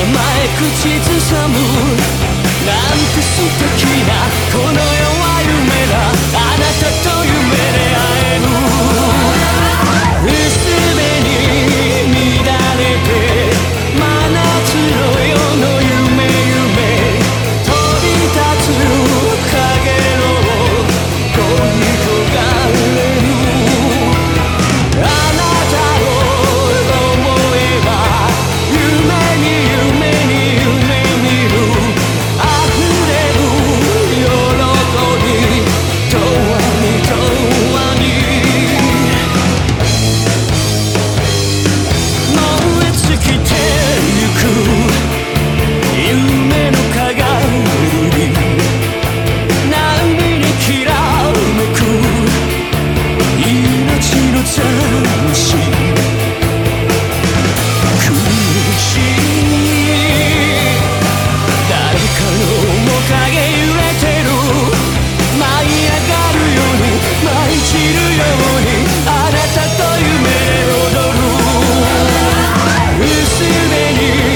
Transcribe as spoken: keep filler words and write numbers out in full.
前口ずさむなんて素敵なこの世は夢だあなたと夢で会える薄紅に乱れて真夏の夜の夢夢飛び立つ影の恋焦がれるあなたを思えば夢に夢に夢見る溢れる喜び永遠に永遠に燃え尽きてゆく夢の鏡波にきらめく命の残し苦しい誰かの面影揺れてる舞い上がるように舞い散るようにあなたと夢で踊る薄紅